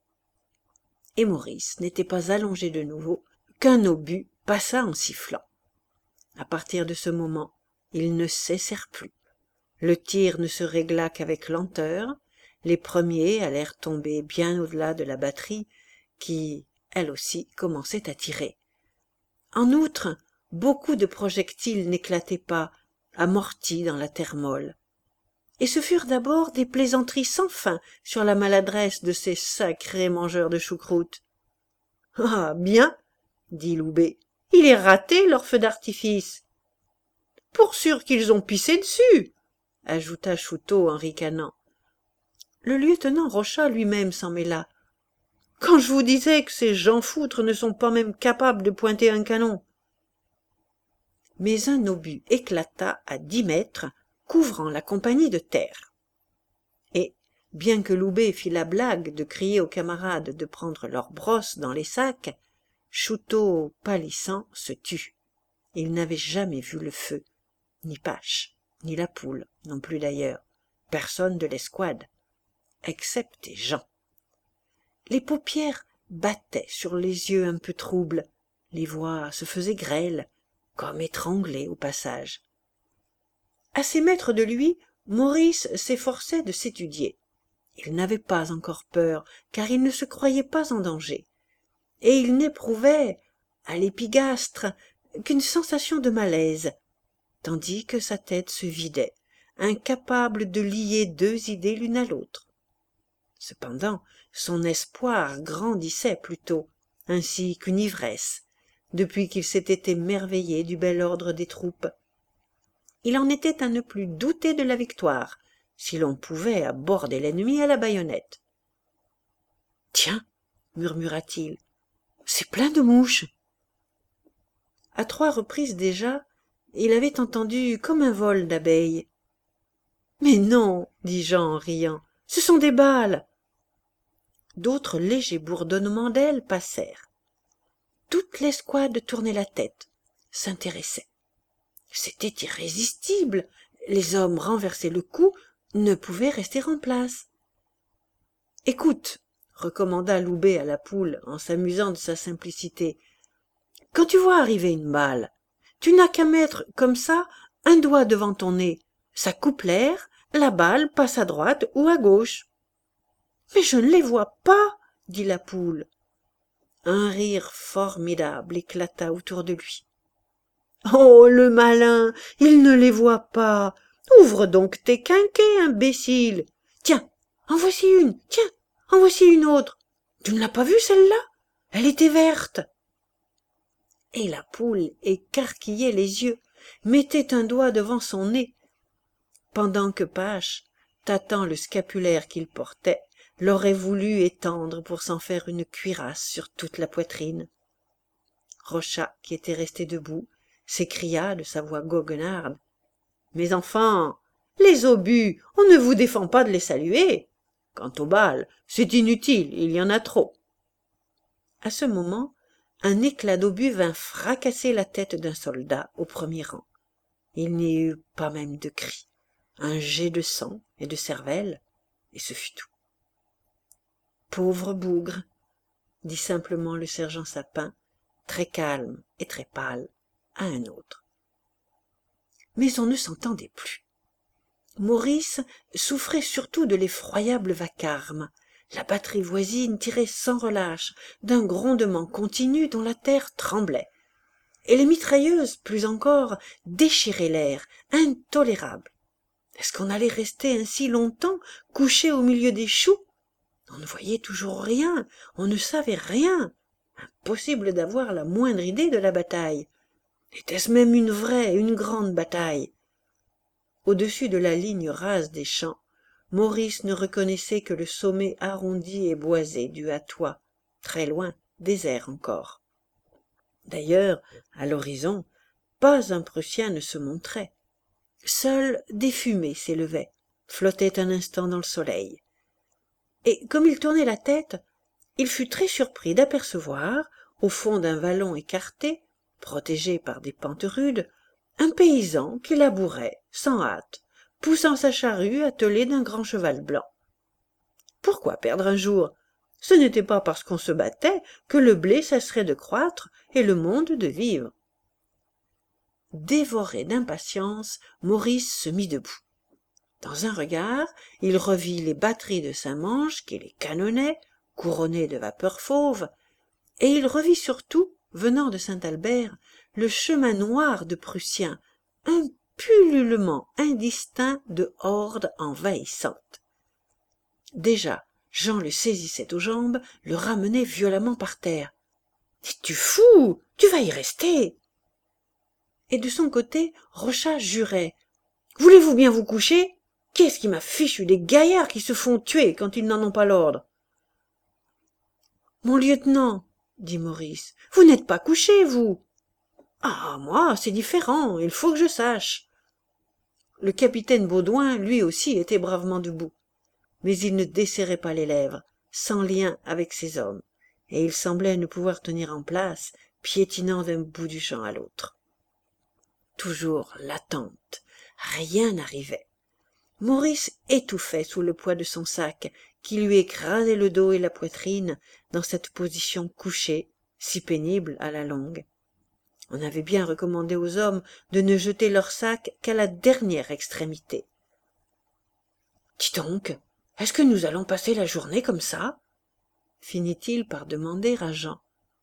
Et Maurice n'était pas allongé de nouveau qu'un obus passa en sifflant. À partir de ce moment, ils ne cessèrent plus. Le tir ne se régla qu'avec lenteur. Les premiers allèrent tomber bien au-delà de la batterie, qui, elle aussi, commençait à tirer. En outre, beaucoup de projectiles n'éclataient pas, amortis dans la terre molle. Et ce furent d'abord des plaisanteries sans fin sur la maladresse de ces sacrés mangeurs de choucroute. « Ah, bien !» dit Loubet. « Il est raté, leur feu d'artifice !»« Pour sûr qu'ils ont pissé dessus !» ajouta Chouteau en ricanant. Le lieutenant Rochat lui-même s'en mêla. « Quand je vous disais que ces jean-foutres ne sont pas même capables de pointer un canon !» mais un obus éclata à dix mètres, couvrant la compagnie de terre. Et, bien que Loubet fît la blague de crier aux camarades de prendre leurs brosses dans les sacs, Chouteau, pâlissant, se tut. Il n'avait jamais vu le feu, ni Pache, ni la poule, non plus d'ailleurs, personne de l'escouade, excepté Jean. Les paupières battaient sur les yeux un peu troubles, les voix se faisaient grêles, comme étranglées au passage. À ces mètres de lui, Maurice s'efforçait de s'étudier. Il n'avait pas encore peur, car il ne se croyait pas en danger, et il n'éprouvait, à l'épigastre, qu'une sensation de malaise, tandis que sa tête se vidait, incapable de lier deux idées l'une à l'autre. Cependant, son espoir grandissait plutôt, ainsi qu'une ivresse, depuis qu'il s'était émerveillé du bel ordre des troupes. Il en était à ne plus douter de la victoire, si l'on pouvait aborder l'ennemi à la baïonnette. « Tiens, murmura-t-il, c'est plein de mouches. » À trois reprises déjà, il avait entendu comme un vol d'abeilles. « Mais non, dit Jean en riant, ce sont des balles. » D'autres légers bourdonnements d'ailes passèrent. Toute l'escouade tournait la tête, s'intéressait. C'était irrésistible, les hommes renversaient le cou, ne pouvaient rester en place. « Écoute, recommanda Loubet à la poule en s'amusant de sa simplicité, quand tu vois arriver une balle, tu n'as qu'à mettre comme ça un doigt devant ton nez, ça coupe l'air, la balle passe à droite ou à gauche. »« Mais je ne les vois pas, dit la poule. Un rire formidable éclata autour de lui. « Oh, le malin, il ne les voit pas. Ouvre donc tes quinquets, imbécile. Tiens, en voici une, tiens, en voici une autre. Tu ne l'as pas vue, celle-là? Elle était verte. » Et la poule écarquillait les yeux, mettait un doigt devant son nez, pendant que Pache, tâtant le scapulaire qu'il portait, l'aurait voulu étendre pour s'en faire une cuirasse sur toute la poitrine. Rochat, qui était resté debout, s'écria de sa voix goguenarde. « Mes enfants, les obus, on ne vous défend pas de les saluer. Quant aux balles, c'est inutile, il y en a trop. » À ce moment, un éclat d'obus vint fracasser la tête d'un soldat au premier rang. Il n'y eut pas même de cri, un jet de sang et de cervelle, et ce fut tout. « Pauvre bougre, » dit simplement le sergent Sapin, très calme et très pâle, à un autre. Mais on ne s'entendait plus. Maurice souffrait surtout de l'effroyable vacarme. La batterie voisine tirait sans relâche d'un grondement continu dont la terre tremblait. Et les mitrailleuses, plus encore, déchiraient l'air, intolérable. Est-ce qu'on allait rester ainsi longtemps, couché au milieu des choux? On ne voyait toujours rien, on ne savait rien. Impossible d'avoir la moindre idée de la bataille. Était-ce même une vraie, une grande bataille? Au-dessus de la ligne rase des champs, Maurice ne reconnaissait que le sommet arrondi et boisé du Hatois, très loin, désert encore. D'ailleurs, à l'horizon, pas un Prussien ne se montrait. Seules des fumées s'élevaient, flottaient un instant dans le soleil. Et comme il tournait la tête, il fut très surpris d'apercevoir, au fond d'un vallon écarté, protégé par des pentes rudes, un paysan qui labourait, sans hâte, poussant sa charrue attelée d'un grand cheval blanc. Pourquoi perdre un jour? Ce n'était pas parce qu'on se battait que le blé cesserait de croître et le monde de vivre. Dévoré d'impatience, Maurice se mit debout. Dans un regard, il revit les batteries de Saint-Mange qui les canonnaient, couronnées de vapeur fauve, et il revit surtout, venant de Saint-Albert, le chemin noir de Prussiens, un pullulement indistinct de hordes envahissantes. Déjà, Jean le saisissait aux jambes, le ramenait violemment par terre. « Es-tu fou? Tu vas y rester !» Et de son côté, Rochat jurait. « Voulez-vous bien vous coucher? Qu'est-ce qui m'a fichu des gaillards qui se font tuer quand ils n'en ont pas l'ordre ?»« Mon lieutenant, dit Maurice, vous n'êtes pas couché, vous ?» Ah, moi, c'est différent, il faut que je sache. Le capitaine Baudouin, lui aussi, était bravement debout, mais il ne desserrait pas les lèvres, sans lien avec ses hommes, et il semblait ne pouvoir tenir en place, piétinant d'un bout du champ à l'autre. Toujours l'attente, rien n'arrivait. Maurice étouffait sous le poids de son sac, qui lui écrasait le dos et la poitrine dans cette position couchée, si pénible à la longue. On avait bien recommandé aux hommes de ne jeter leur sac qu'à la dernière extrémité. « Dis donc, est-ce que nous allons passer la journée comme ça ?» finit-il par demander à Jean.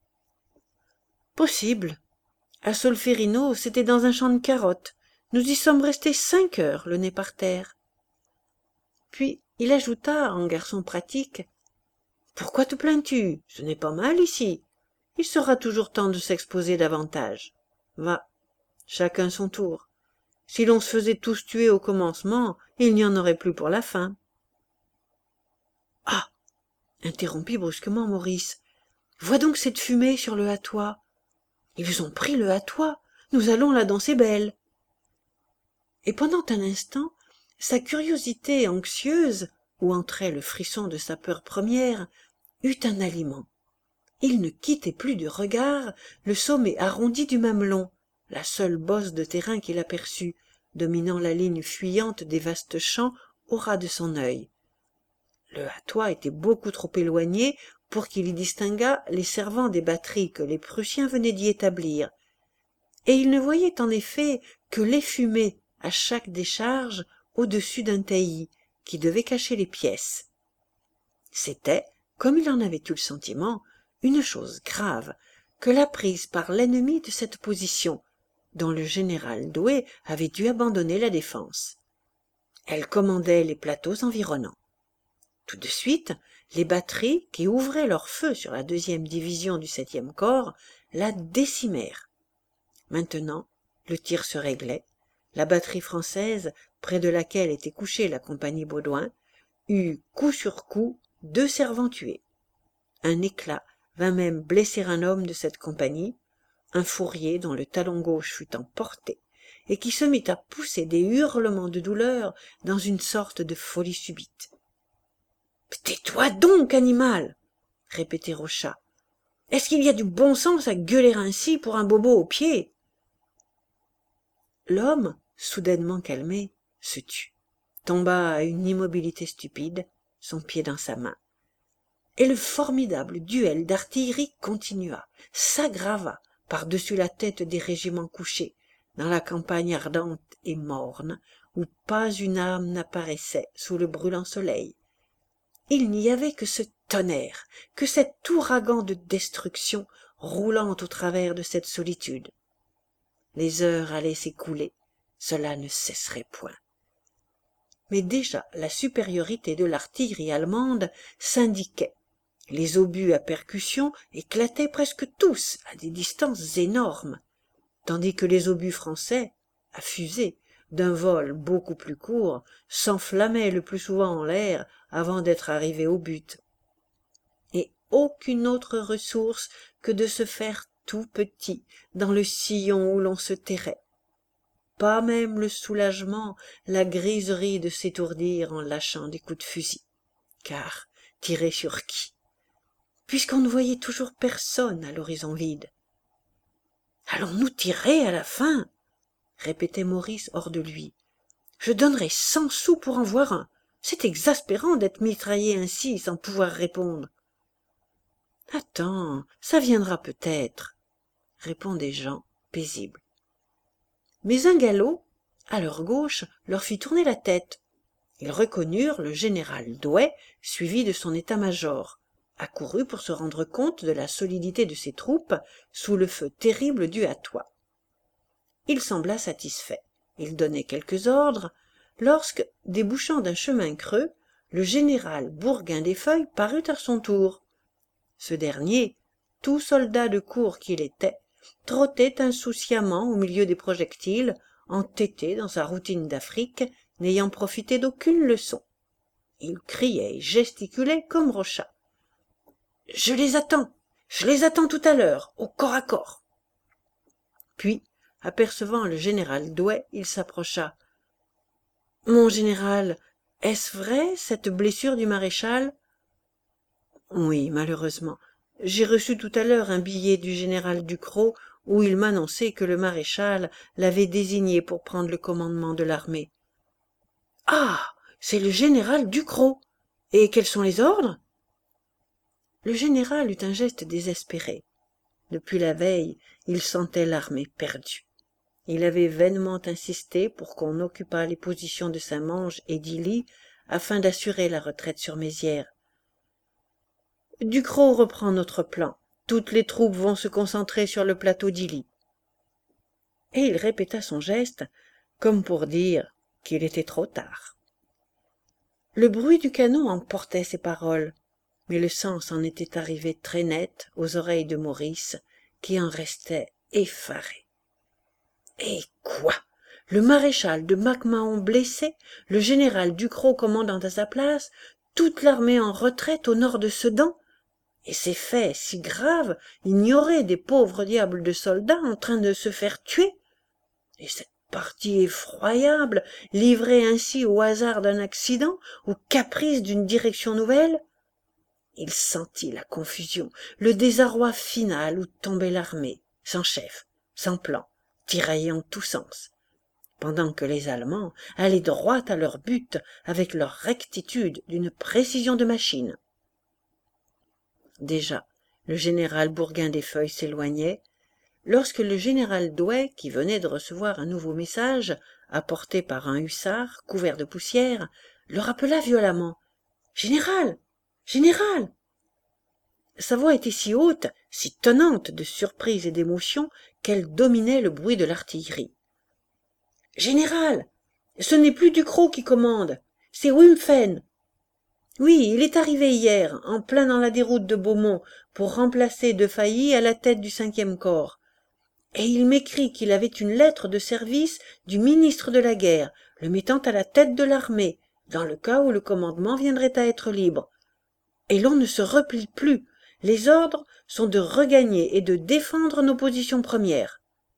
« Possible. À Solferino, c'était dans un champ de carottes. Nous y sommes restés cinq heures, le nez par terre. » Puis il ajouta en garçon pratique. « Pourquoi te plains-tu? Ce n'est pas mal ici. Il sera toujours temps de s'exposer davantage. Va, chacun son tour. Si l'on se faisait tous tuer au commencement, il n'y en aurait plus pour la fin. »« Ah !» interrompit brusquement Maurice. « Vois donc cette fumée sur le hatois. Ils ont pris le hatois. Nous allons la danser belle. » Et pendant un instant, sa curiosité anxieuse, où entrait le frisson de sa peur première, eut un aliment. Il ne quittait plus du regard le sommet arrondi du mamelon, la seule bosse de terrain qu'il aperçut, dominant la ligne fuyante des vastes champs au ras de son œil. Le hatois était beaucoup trop éloigné pour qu'il y distinguât les servants des batteries que les Prussiens venaient d'y établir, et il ne voyait en effet que les fumées à chaque décharge au-dessus d'un taillis qui devait cacher les pièces. C'était, comme il en avait eu le sentiment, une chose grave que la prise par l'ennemi de cette position, dont le général Douay avait dû abandonner la défense. Elle commandait les plateaux environnants. Tout de suite, les batteries qui ouvraient leur feu sur la deuxième division du septième corps la décimèrent. Maintenant, le tir se réglait. La batterie française, près de laquelle était couchée la compagnie Baudouin, eut coup sur coup deux servants tués. Un éclat vint même blesser un homme de cette compagnie, un fourrier dont le talon gauche fut emporté, et qui se mit à pousser des hurlements de douleur dans une sorte de folie subite. « Tais-toi donc, animal !» répétait Rochat. « Est-ce qu'il y a du bon sens à gueuler ainsi pour un bobo aux pieds ?» L'homme, soudainement calmé, se tut, tomba à une immobilité stupide, son pied dans sa main. Et le formidable duel d'artillerie continua, s'aggrava par-dessus la tête des régiments couchés, dans la campagne ardente et morne, où pas une âme n'apparaissait sous le brûlant soleil. Il n'y avait que ce tonnerre, que cet ouragan de destruction roulant au travers de cette solitude. Les heures allaient s'écouler, cela ne cesserait point. Mais déjà la supériorité de l'artillerie allemande s'indiquait. Les obus à percussion éclataient presque tous à des distances énormes, tandis que les obus français, à fusée, d'un vol beaucoup plus court, s'enflammaient le plus souvent en l'air avant d'être arrivés au but. Et aucune autre ressource que de se faire tout petit dans le sillon où l'on se terrait. Pas même le soulagement, la griserie de s'étourdir en lâchant des coups de fusil. Car tirer sur qui? Puisqu'on ne voyait toujours personne à l'horizon vide. « Allons-nous tirer à la fin ?» répétait Maurice hors de lui. « Je donnerais cent sous pour en voir un. C'est exaspérant d'être mitraillé ainsi sans pouvoir répondre. »« Attends, ça viendra peut-être, » répondaient Jean, paisible. Mais un galop, à leur gauche, leur fit tourner la tête. Ils reconnurent le général Douay, suivi de son état-major, accouru pour se rendre compte de la solidité de ses troupes sous le feu terrible du hatois. Il sembla satisfait. Il donnait quelques ordres, lorsque, débouchant d'un chemin creux, le général Bourguin des Feuilles parut à son tour. Ce dernier, tout soldat de cour qu'il était, trottait insouciamment au milieu des projectiles, entêté dans sa routine d'Afrique, n'ayant profité d'aucune leçon. Il criait et gesticulait comme Rochat. « Je les attends, je les attends tout à l'heure, au corps à corps. » Puis, apercevant le général Douay, il s'approcha. « Mon général, est-ce vrai, cette blessure du maréchal ?»« Oui, malheureusement. J'ai reçu tout à l'heure un billet du général Ducrot où il m'annonçait que le maréchal l'avait désigné pour prendre le commandement de l'armée. »« Ah, c'est le général Ducrot. Et quels sont les ordres ?» Le général eut un geste désespéré. Depuis la veille, il sentait l'armée perdue. Il avait vainement insisté pour qu'on occupât les positions de Saint-Mange et d'Illy afin d'assurer la retraite sur Mézières. « Ducrot reprend notre plan. Toutes les troupes vont se concentrer sur le plateau d'Illy. » Et il répéta son geste, comme pour dire qu'il était trop tard. Le bruit du canon emportait ces paroles, mais le sens en était arrivé très net aux oreilles de Maurice, qui en restait effaré. Et quoi? Le maréchal de Mac-Mahon blessé, le général Ducrot commandant à sa place, toute l'armée en retraite au nord de Sedan? Et ces faits si graves ignorés des pauvres diables de soldats en train de se faire tuer? Et cette partie effroyable, livrée ainsi au hasard d'un accident, au caprice d'une direction nouvelle? Il sentit la confusion, le désarroi final où tombait l'armée, sans chef, sans plan, tiraillée en tous sens, pendant que les Allemands allaient droit à leur but avec leur rectitude d'une précision de machine. Déjà, le général Bourguin des Feuilles s'éloignait, lorsque le général Douay, qui venait de recevoir un nouveau message, apporté par un hussard couvert de poussière, le rappela violemment. « Général! Général !» Sa voix était si haute, si tonnante de surprise et d'émotion, qu'elle dominait le bruit de l'artillerie. « Général! Ce n'est plus Ducrot qui commande, c'est Wimpfen. Oui, il est arrivé hier, en plein dans la déroute de Beaumont, pour remplacer De Failly à la tête du cinquième corps. Et il m'écrit qu'il avait une lettre de service du ministre de la Guerre, le mettant à la tête de l'armée, dans le cas où le commandement viendrait à être libre. Et l'on ne se replie plus. Les ordres sont de regagner et de défendre nos positions premières. »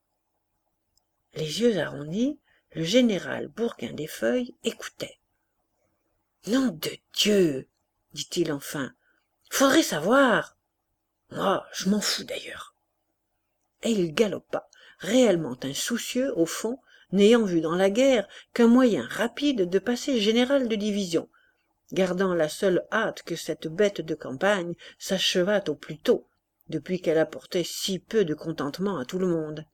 Les yeux arrondis, le général Bourguin des Feuilles écoutait. « Nom de Dieu !» dit-il enfin. « Faudrait savoir. Moi, je m'en fous d'ailleurs. » Et il galopa, réellement insoucieux, au fond, n'ayant vu dans la guerre qu'un moyen rapide de passer général de division, gardant la seule hâte que cette bête de campagne s'achevât au plus tôt, depuis qu'elle apportait si peu de contentement à tout le monde.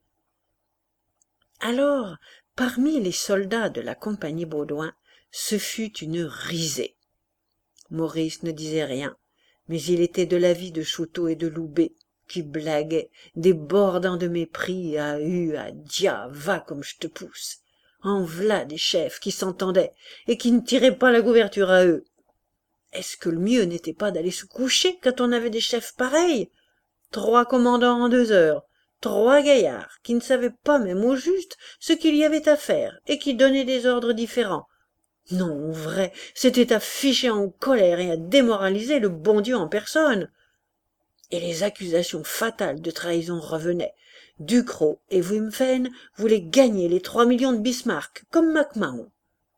Alors, parmi les soldats de la compagnie Baudouin, ce fut une risée. Maurice ne disait rien, mais il était de l'avis de Chouteau et de Loubet, qui blaguaient, débordant de mépris, à hu, à dia, va comme je te pousse. En v'là des chefs qui s'entendaient et qui ne tiraient pas la couverture à eux. Est-ce que le mieux n'était pas d'aller se coucher quand on avait des chefs pareils? Trois commandants en deux heures, trois gaillards qui ne savaient pas même au juste ce qu'il y avait à faire et qui donnaient des ordres différents. Non, vrai, c'était à ficher en colère et à démoraliser le bon Dieu en personne. Et les accusations fatales de trahison revenaient. Ducrot et Wimpfen voulaient gagner les trois millions de Bismarck, comme Mac-Mahon.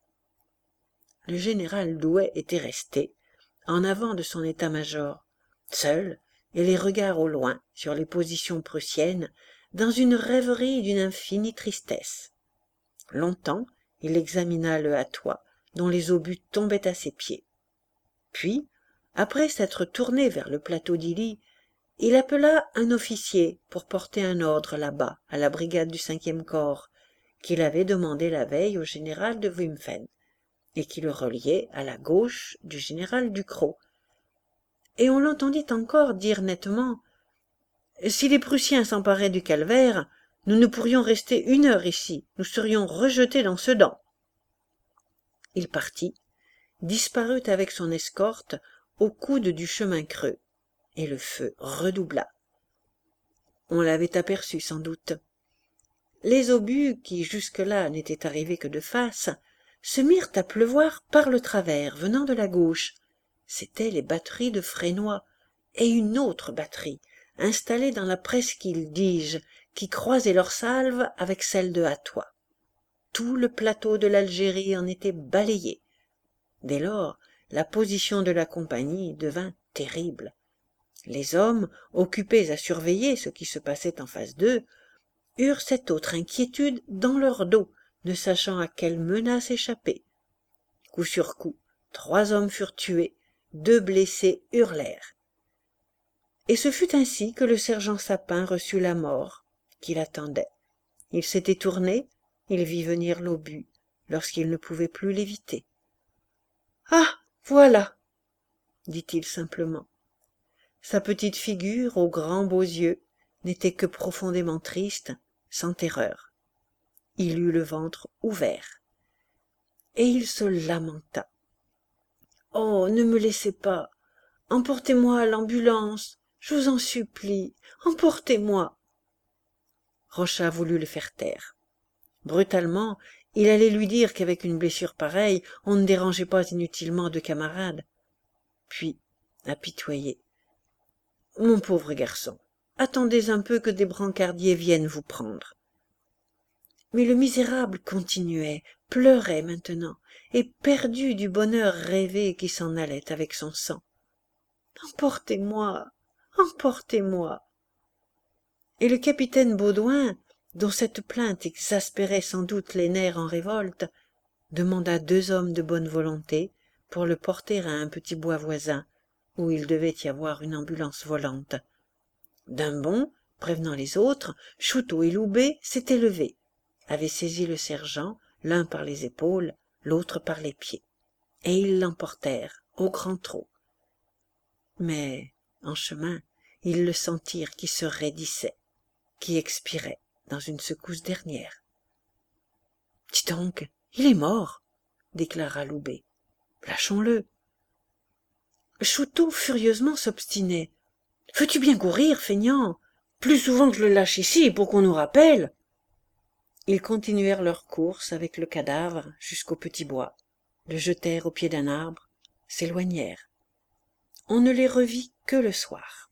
Le général Douay était resté, en avant de son état-major, seul, et les regards au loin, sur les positions prussiennes, dans une rêverie d'une infinie tristesse. Longtemps, il examina le hatois, dont les obus tombaient à ses pieds. Puis, après s'être tourné vers le plateau d'Illy, il appela un officier pour porter un ordre là-bas, à la brigade du cinquième corps, qu'il avait demandé la veille au général de Wimpfen, et qui le reliait à la gauche du général Ducrot. Et on l'entendit encore dire nettement « Si les Prussiens s'emparaient du calvaire, nous ne pourrions rester une heure ici, nous serions rejetés dans Sedan. » Il partit, disparut avec son escorte au coude du chemin creux, et le feu redoubla. On l'avait aperçu sans doute. Les obus, qui jusque-là n'étaient arrivés que de face, se mirent à pleuvoir par le travers, venant de la gauche. C'étaient les batteries de Fresnoy, et une autre batterie, installée dans la presqu'île, dis-je, qui croisaient leurs salves avec celles de Hatois. Tout le plateau de l'Algérie en était balayé. Dès lors, la position de la compagnie devint terrible. Les hommes, occupés à surveiller ce qui se passait en face d'eux, eurent cette autre inquiétude dans leur dos, ne sachant à quelle menace échapper. Coup sur coup, trois hommes furent tués, deux blessés hurlèrent. Et ce fut ainsi que le sergent Sapin reçut la mort qu'il attendait. Il s'était tourné, il vit venir l'obus, lorsqu'il ne pouvait plus l'éviter. « Ah, voilà !» dit-il simplement. Sa petite figure aux grands beaux yeux n'était que profondément triste, sans terreur. Il eut le ventre ouvert. Et il se lamenta. « Oh, ne me laissez pas! Emportez-moi à l'ambulance! Je vous en supplie, emportez-moi !» Rochat voulut le faire taire. Brutalement, il allait lui dire qu'avec une blessure pareille, on ne dérangeait pas inutilement deux camarades. Puis, apitoyé, « Mon pauvre garçon, attendez un peu que des brancardiers viennent vous prendre. » Mais le misérable continuait, pleurait maintenant, et perdu du bonheur rêvé qui s'en allait avec son sang. « Emportez-moi, emportez-moi !» Et le capitaine Baudouin, dont cette plainte exaspérait sans doute les nerfs en révolte, demanda deux hommes de bonne volonté pour le porter à un petit bois voisin, où il devait y avoir une ambulance volante. D'un bond, prévenant les autres, Chouteau et Loubet s'étaient levés, avaient saisi le sergent, l'un par les épaules, l'autre par les pieds, et ils l'emportèrent au grand trot. Mais, en chemin, ils le sentirent qui se raidissait, qui expirait dans une secousse dernière. « Dis donc, il est mort !» déclara Loubet. « Lâchons-le !» Chouteau furieusement s'obstinait. « Veux-tu bien courir, feignant? Plus souvent que je le lâche ici pour qu'on nous rappelle !» Ils continuèrent leur course avec le cadavre jusqu'au petit bois, le jetèrent au pied d'un arbre, s'éloignèrent. On ne les revit que le soir.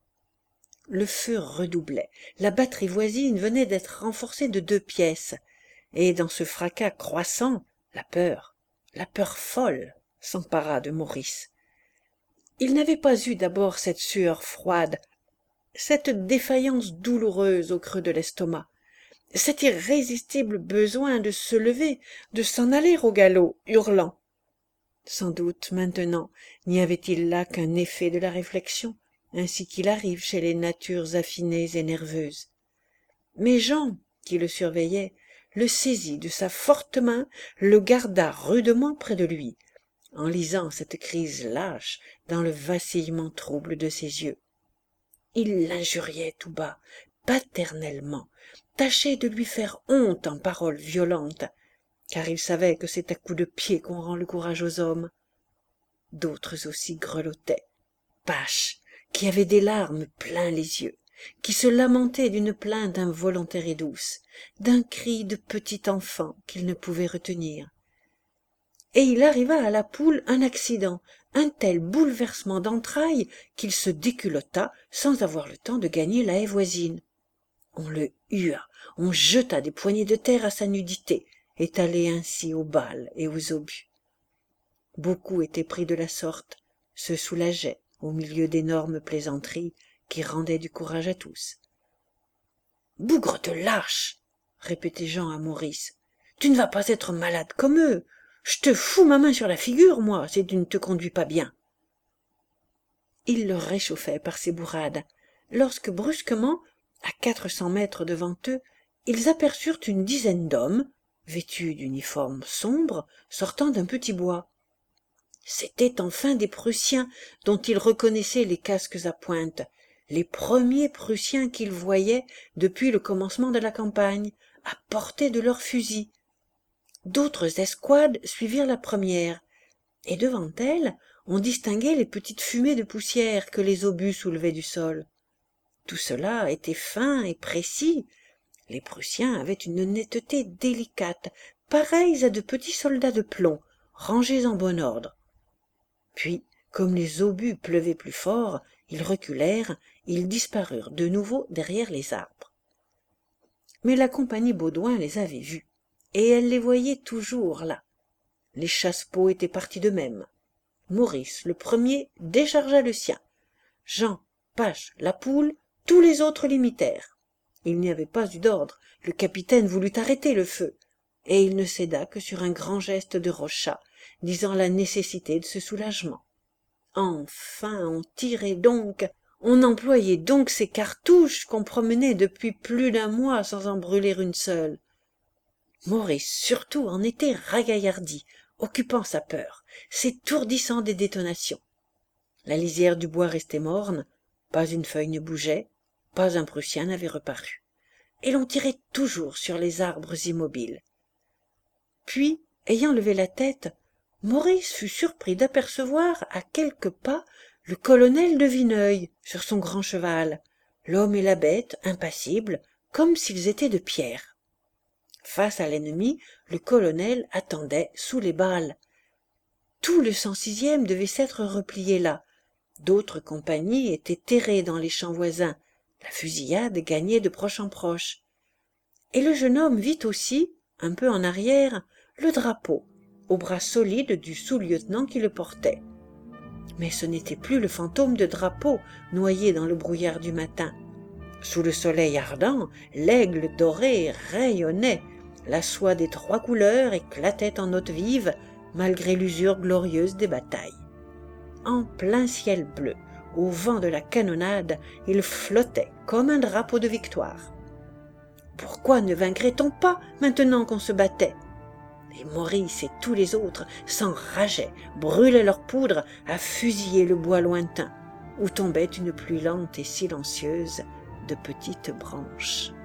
Le feu redoublait, la batterie voisine venait d'être renforcée de deux pièces, et dans ce fracas croissant, la peur, la peur folle, s'empara de Maurice. Il n'avait pas eu d'abord cette sueur froide, cette défaillance douloureuse au creux de l'estomac, cet irrésistible besoin de se lever, de s'en aller au galop, hurlant. Sans doute, maintenant, n'y avait-il là qu'un effet de la réflexion, ainsi qu'il arrive chez les natures affinées et nerveuses. Mais Jean, qui le surveillait, le saisit de sa forte main, le garda rudement près de lui, en lisant cette crise lâche dans le vacillement trouble de ses yeux. Il l'injuriait tout bas, paternellement, tâchait de lui faire honte en paroles violentes, car il savait que c'est à coups de pied qu'on rend le courage aux hommes. D'autres aussi grelottaient, Pache, qui avait des larmes plein les yeux, qui se lamentait d'une plainte involontaire et douce, d'un cri de petit enfant qu'il ne pouvait retenir. Et il arriva à la poule un accident, un tel bouleversement d'entrailles qu'il se déculotta sans avoir le temps de gagner la haie voisine. On le hua, on jeta des poignées de terre à sa nudité, étalée ainsi aux balles et aux obus. Beaucoup étaient pris de la sorte, se soulageaient au milieu d'énormes plaisanteries qui rendaient du courage à tous. « Bougre de lâche !» répétait Jean à Maurice. « Tu ne vas pas être malade comme eux. Je te fous ma main sur la figure, moi, si tu ne te conduis pas bien. » Il le réchauffait par ses bourrades, lorsque brusquement, à quatre cents mètres devant eux, ils aperçurent une dizaine d'hommes, vêtus d'uniformes sombres, sortant d'un petit bois. C'étaient enfin des Prussiens dont ils reconnaissaient les casques à pointe, les premiers Prussiens qu'ils voyaient depuis le commencement de la campagne, à portée de leurs fusils. D'autres escouades suivirent la première, et devant elles, on distinguait les petites fumées de poussière que les obus soulevaient du sol. Tout cela était fin et précis. Les Prussiens avaient une netteté délicate, pareils à de petits soldats de plomb, rangés en bon ordre. Puis, comme les obus pleuvaient plus fort, ils reculèrent, ils disparurent de nouveau derrière les arbres. Mais la compagnie Baudouin les avait vus, et elle les voyait toujours là. Les chasse-peaux étaient partis d'eux-mêmes. Maurice, le premier, déchargea le sien. Jean, Pache, la Poule, tous les autres l'imitèrent. Il n'y avait pas eu d'ordre, le capitaine voulut arrêter le feu, et il ne céda que sur un grand geste de Rochat, disant la nécessité de ce soulagement. Enfin, on tirait donc, on employait donc ces cartouches qu'on promenait depuis plus d'un mois sans en brûler une seule. Maurice surtout en était ragaillardi, occupant sa peur, s'étourdissant des détonations. La lisière du bois restait morne, pas une feuille ne bougeait, pas un Prussien n'avait reparu, et l'on tirait toujours sur les arbres immobiles. Puis, ayant levé la tête, Maurice fut surpris d'apercevoir à quelques pas le colonel de Vineuil sur son grand cheval, l'homme et la bête impassibles, comme s'ils étaient de pierre. Face à l'ennemi, le colonel attendait sous les balles. Tout le cent sixième devait s'être replié là. D'autres compagnies étaient terrées dans les champs voisins. La fusillade gagnait de proche en proche. Et le jeune homme vit aussi, un peu en arrière, le drapeau, au bras solide du sous-lieutenant qui le portait. Mais ce n'était plus le fantôme de drapeau noyé dans le brouillard du matin. Sous le soleil ardent, l'aigle doré rayonnait, la soie des trois couleurs éclatait en notes vives, malgré l'usure glorieuse des batailles. En plein ciel bleu, au vent de la canonnade, il flottait comme un drapeau de victoire. Pourquoi ne vaincrait-on pas maintenant qu'on se battait? Et Maurice et tous les autres s'enrageaient, brûlaient leur poudre à fusiller le bois lointain, où tombait une pluie lente et silencieuse de petites branches.